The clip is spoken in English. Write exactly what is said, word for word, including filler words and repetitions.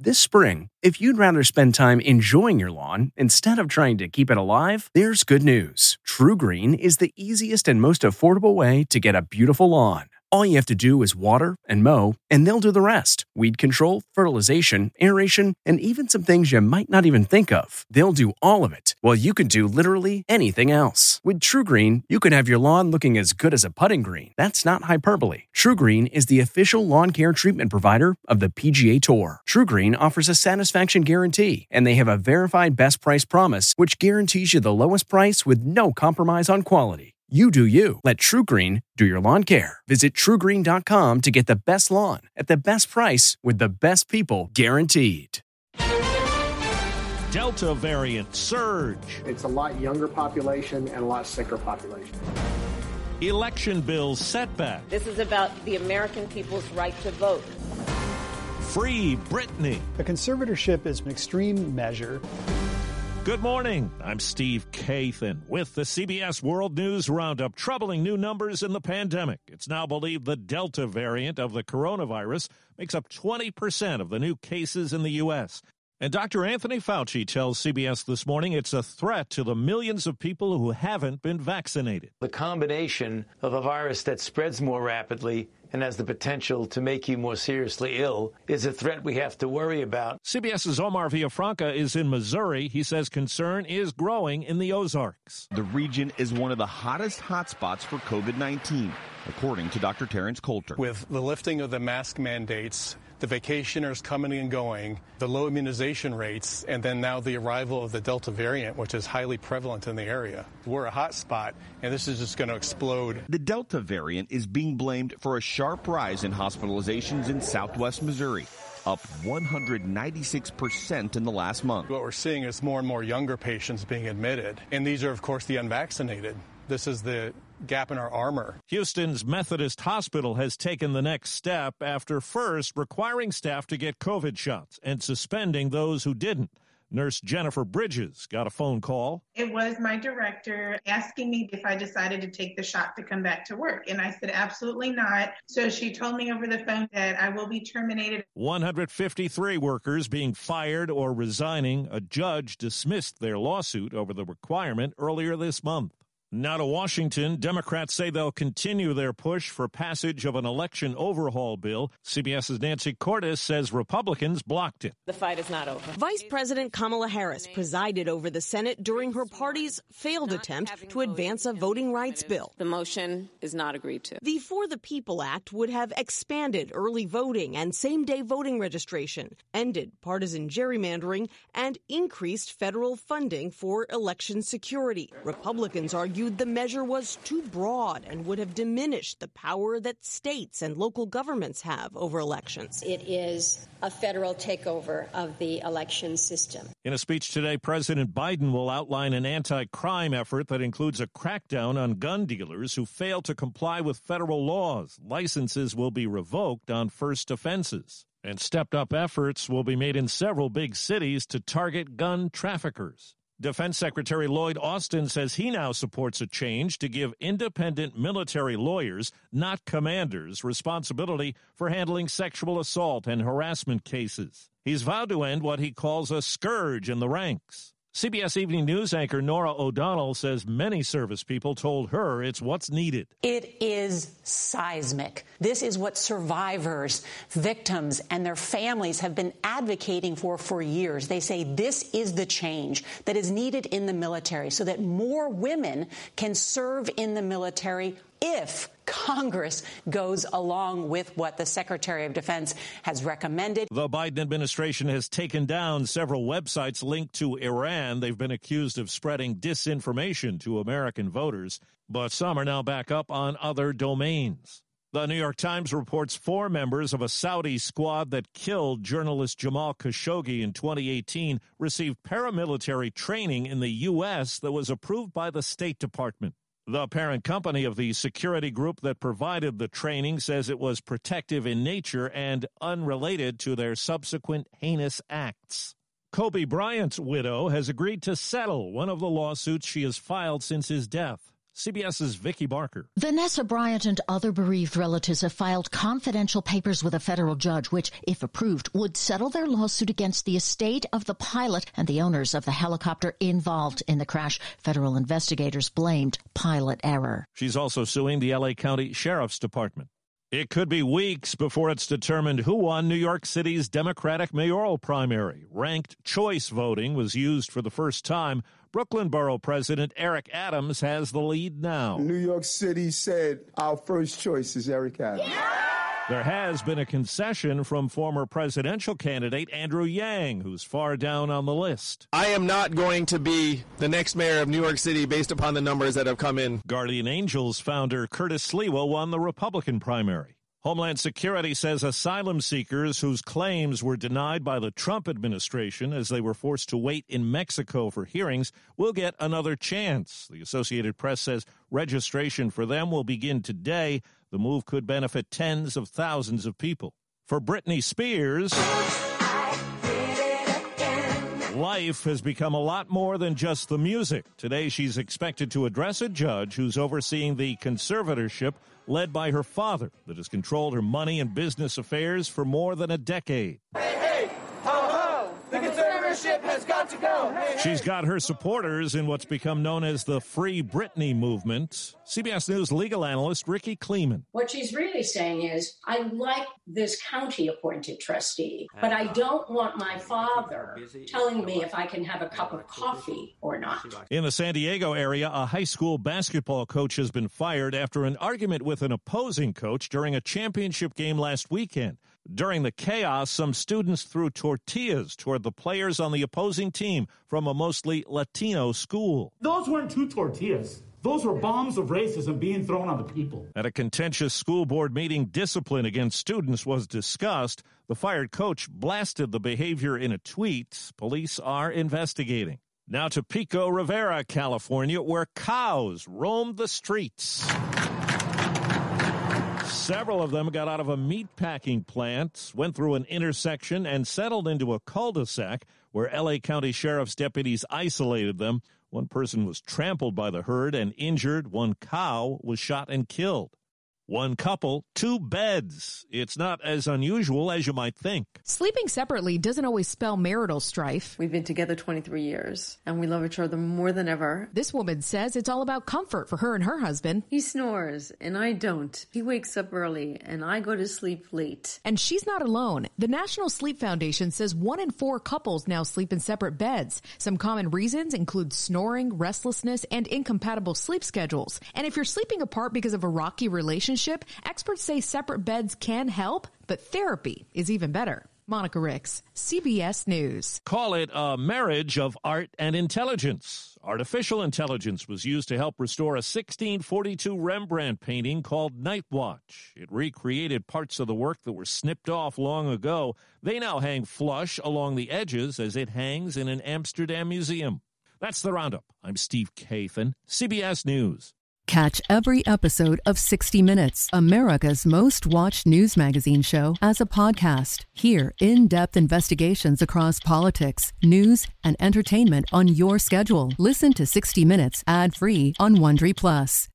This spring, if you'd rather spend time enjoying your lawn instead of trying to keep it alive, there's good news. TruGreen is the easiest and most affordable way to get a beautiful lawn. All you have to do is water and mow, and they'll do the rest. Weed control, fertilization, aeration, and even some things you might not even think of. They'll do all of it, while you can do literally anything else. With TruGreen, you can have your lawn looking as good as a putting green. That's not hyperbole. TruGreen is the official lawn care treatment provider of the P G A Tour. TruGreen offers a satisfaction guarantee, and they have a verified best price promise, which guarantees you the lowest price with no compromise on quality. You do you. Let TruGreen do your lawn care. Visit True Green dot com to get the best lawn at the best price with the best people guaranteed. Delta variant surge. It's a lot younger population and a lot sicker population. Election bills setback. This is about the American people's right to vote. Free Britney. A conservatorship is an extreme measure. Good morning. I'm Steve Kathan with the C B S World News Roundup. Troubling new numbers in the pandemic. It's now believed the Delta variant of the coronavirus makes up twenty percent of the new cases in the U S. And Doctor Anthony Fauci tells C B S This Morning it's a threat to the millions of people who haven't been vaccinated. The combination of a virus that spreads more rapidly and has the potential to make you more seriously ill is a threat we have to worry about. CBS's Omar Villafranca is in Missouri. He says concern is growing in the Ozarks. The region is one of the hottest hotspots for COVID nineteen, according to Doctor Terrence Coulter. With the lifting of the mask mandates, the vacationers coming and going, the low immunization rates, and then now the arrival of the Delta variant, which is highly prevalent in the area. We're a hot spot, and this is just going to explode. The Delta variant is being blamed for a sharp rise in hospitalizations in southwest Missouri, up one hundred ninety-six percent in the last month. What we're seeing is more and more younger patients being admitted, and these are, of course, the unvaccinated. This is the gap in our armor. Houston's Methodist Hospital has taken the next step after first requiring staff to get COVID shots and suspending those who didn't. Nurse Jennifer Bridges got a phone call. It was my director asking me if I decided to take the shot to come back to work. And I said, absolutely not. So she told me over the phone that I will be terminated. one hundred fifty-three workers being fired or resigning. A judge dismissed their lawsuit over the requirement earlier this month. Now to Washington, Democrats say they'll continue their push for passage of an election overhaul bill. CBS's Nancy Cordes says Republicans blocked it. The fight is not over. Vice President Kamala Harris presided over the Senate during her party's failed attempt to advance a voting rights bill. The motion is not agreed to. The For the People Act would have expanded early voting and same-day voting registration, ended partisan gerrymandering, and increased federal funding for election security. Republicans argued the measure was too broad and would have diminished the power that states and local governments have over elections. It is a federal takeover of the election system. In a speech today, President Biden will outline an anti-crime effort that includes a crackdown on gun dealers who fail to comply with federal laws. Licenses will be revoked on first offenses. And stepped-up efforts will be made in several big cities to target gun traffickers. Defense Secretary Lloyd Austin says he now supports a change to give independent military lawyers, not commanders, responsibility for handling sexual assault and harassment cases. He's vowed to end what he calls a scourge in the ranks. C B S Evening News anchor Nora O'Donnell says many service people told her it's what's needed. It is seismic. This is what survivors, victims, and their families have been advocating for for years. They say this is the change that is needed in the military so that more women can serve in the military if Congress goes along with what the Secretary of Defense has recommended. The Biden administration has taken down several websites linked to Iran. They've been accused of spreading disinformation to American voters, but some are now back up on other domains. The New York Times reports four members of a Saudi squad that killed journalist Jamal Khashoggi in twenty eighteen received paramilitary training in the U S that was approved by the State Department. The parent company of the security group that provided the training says it was protective in nature and unrelated to their subsequent heinous acts. Kobe Bryant's widow has agreed to settle one of the lawsuits she has filed since his death. CBS's Vicki Barker. Vanessa Bryant and other bereaved relatives have filed confidential papers with a federal judge, which, if approved, would settle their lawsuit against the estate of the pilot and the owners of the helicopter involved in the crash. Federal investigators blamed pilot error. She's also suing the L A County Sheriff's Department. It could be weeks before it's determined who won New York City's Democratic mayoral primary. Ranked choice voting was used for the first time. Brooklyn Borough President Eric Adams has the lead now. New York City said our first choice is Eric Adams. Yeah! There has been a concession from former presidential candidate Andrew Yang, who's far down on the list. I am not going to be the next mayor of New York City based upon the numbers that have come in. Guardian Angels founder Curtis Sliwa won the Republican primary. Homeland Security says asylum seekers whose claims were denied by the Trump administration as they were forced to wait in Mexico for hearings will get another chance. The Associated Press says registration for them will begin today. The move could benefit tens of thousands of people. For Britney Spears, life has become a lot more than just the music. Today, she's expected to address a judge who's overseeing the conservatorship led by her father that has controlled her money and business affairs for more than a decade. Hey, hey, ho, ho, the conservatorship has got to go. Hey, She's got her supporters in what's become known as the Free Britney movement. C B S News legal analyst Ricky Kleeman. What she's really saying is, I like this county-appointed trustee, but I don't want my father telling me if I can have a cup of coffee or not. In the San Diego area, a high school basketball coach has been fired after an argument with an opposing coach during a championship game last weekend. During the chaos, some students threw tortillas toward the players on the opposing team from a mostly Latino school. Those weren't two tortillas. Those were bombs of racism being thrown on the people. At a contentious school board meeting, discipline against students was discussed. The fired coach blasted the behavior in a tweet. Police are investigating. Now to Pico Rivera, California, where cows roamed the streets. Several of them got out of a meatpacking plant, went through an intersection, and settled into a cul-de-sac where L A County Sheriff's deputies isolated them. One person was trampled by the herd and injured. One cow was shot and killed. One couple, two beds. It's not as unusual as you might think. Sleeping separately doesn't always spell marital strife. We've been together twenty-three years, and we love each other more than ever. This woman says it's all about comfort for her and her husband. He snores, and I don't. He wakes up early, and I go to sleep late. And she's not alone. The National Sleep Foundation says one in four couples now sleep in separate beds. Some common reasons include snoring, restlessness, and incompatible sleep schedules. And if you're sleeping apart because of a rocky relationship, experts say separate beds can help, but therapy is even better. Monica Ricks, C B S News. Call it a marriage of art and intelligence. Artificial intelligence was used to help restore a sixteen forty-two Rembrandt painting called Night Watch. It recreated parts of the work that were snipped off long ago. They now hang flush along the edges as it hangs in an Amsterdam museum. That's the Roundup. I'm Steve Kathan, C B S News. Catch every episode of sixty minutes, America's most watched news magazine show, as a podcast. Hear in-depth investigations across politics, news, and entertainment on your schedule. Listen to sixty minutes ad-free on Wondery Plus.